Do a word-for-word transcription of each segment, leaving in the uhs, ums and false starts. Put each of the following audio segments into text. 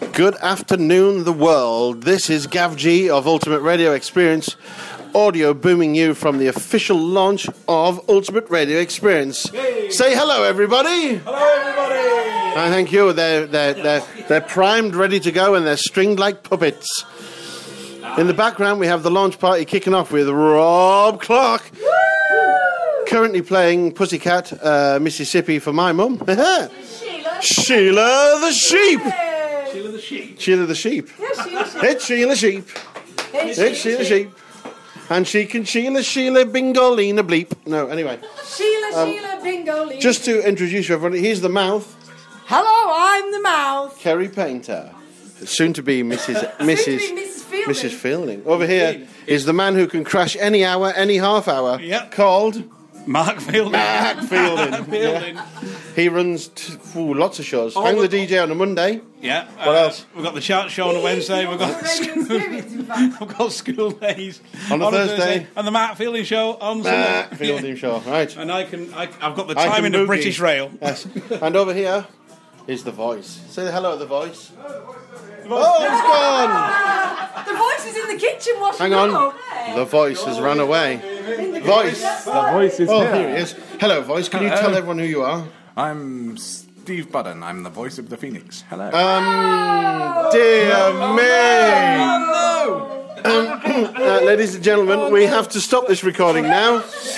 Good afternoon, the world. This is Gav G of Ultimate Radio Experience, audio booming you from the official launch of Ultimate Radio Experience. Hey. Say hello, everybody. Hello, everybody. I thank you. They're, they're, they're, they're primed, ready to go, and they're stringed like puppets. In the background, we have the launch party kicking off with Rob Clark. Woo! Currently playing Pussycat, uh, Mississippi for my mum. Sheila. Sheila the Sheep. Sheila the Sheep. Sheila the Sheep. Yeah, Sheila Sheep. It's Sheila Sheep. It's, it's Sheila Sheep. And she can Sheila Sheila Bingolina bleep. No, anyway. Sheila um, Sheila Bingolina. Just to introduce you, everyone, here's the mouth. Hello, I'm the mouth. Kerry Painter. Soon to be Missus Missus Soon to be Missus Fielding. Missus Fielding. Over here is the man who can crash any hour, any half hour. Yep. Called Mark Fielding. Mark Fielding. Mark Fielding. Yeah. He runs t- ooh, lots of shows. All Hang the, the D J on a Monday. Yeah. What uh, else? We've got the Chart Show on a Wednesday. We've got school, we've got school days on a on Thursday. Thursday, and the Mark Fielding Show on Mark Sunday. Fielding Yeah. Show. Right. And I can. I, I've got the I time can in the boogie. British Rail. Yes. And over here is the voice. Say hello, the voice. Oh, it's gone. The voice is in the kitchen washing Hang on. up. The voice has run away. Voice. The voice is Oh, here. here he is. Hello, voice. Can you Hello. tell everyone who you are? I'm Steve Budden. I'm the voice of the Phoenix. Hello. Um, dear me. Oh Um, uh, ladies and gentlemen, we have to stop this recording now.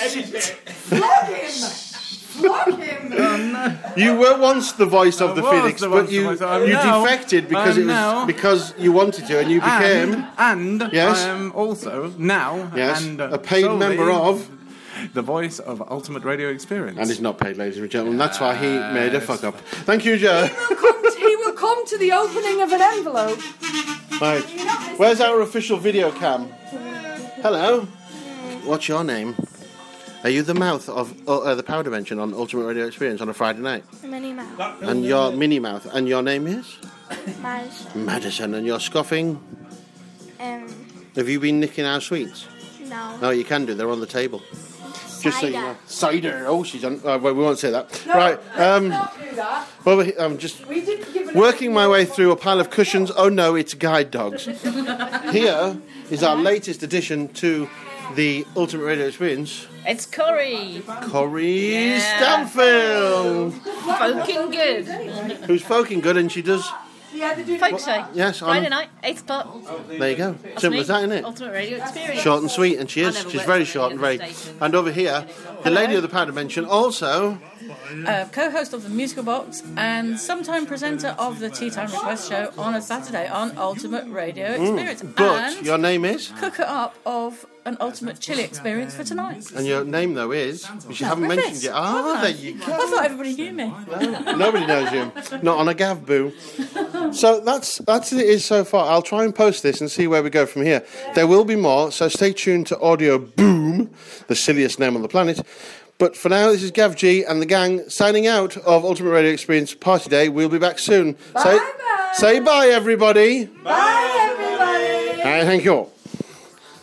Flog him! Flog him! You were once the voice of I the was Phoenix, the but voice you of the- I'm you now- defected because I'm it was now- because you wanted to, and you became and, and Yes? I am also now yes and, uh, a paid solely member of. the voice of Ultimate Radio Experience. And he's not paid, ladies and gentlemen. That's why he made a fuck up. Thank you, Joe. He will come to, he will come to the opening of an envelope. Right. Where's our official video cam? Hello. What's your name? Are you the mouth of uh, uh, the Power Dimension on Ultimate Radio Experience on a Friday night? Minnie Mouse. And your Minnie Mouth. And your name is? Madison. Madison. And you're scoffing? Um, Have you been nicking our sweets? no. No, you can do. They're on the table. Just so you know. Cider. Cider. Oh, she's on. Uh, well, we won't say that. No, right. Um, let's not do that. well, I'm just We didn't give an working my way through a pile of cushions. Oh no, it's guide dogs. Here is our latest addition to the Ultimate Radio Experience. It's Corrie. Corrie Yeah. Stanfield, Fucking good. who's folking good, and she does. Yeah, they do Folk show. Yes, on- Friday night, eight o'clock. There you go. That's Simple me. as that, isn't it? Ultimate Radio Experience. Short and sweet, and she I is. never She's worked very at short any and very. other station. And over here, the lady of the Power Dimension, also. Uh, co-host of the Musical Box and sometime presenter of the Tea Time Request Show on a Saturday on Ultimate Radio Experience. But and your name is, cooker up of an Ultimate Chili Experience for tonight. and your name though is, which you haven't Griffiths. mentioned yet. Ah, there you go. I thought everybody knew me. Nobody knows you. Not on a gav boo. So that's that's it is so far. I'll try and post this and see where we go from here. There will be more, so stay tuned to Audio Boom, the silliest name on the planet. But for now, this is Gav G and the gang signing out of Ultimate Radio Experience Party Day. We'll be back soon. Bye say, bye. say bye, everybody. Bye, everybody. And thank you all.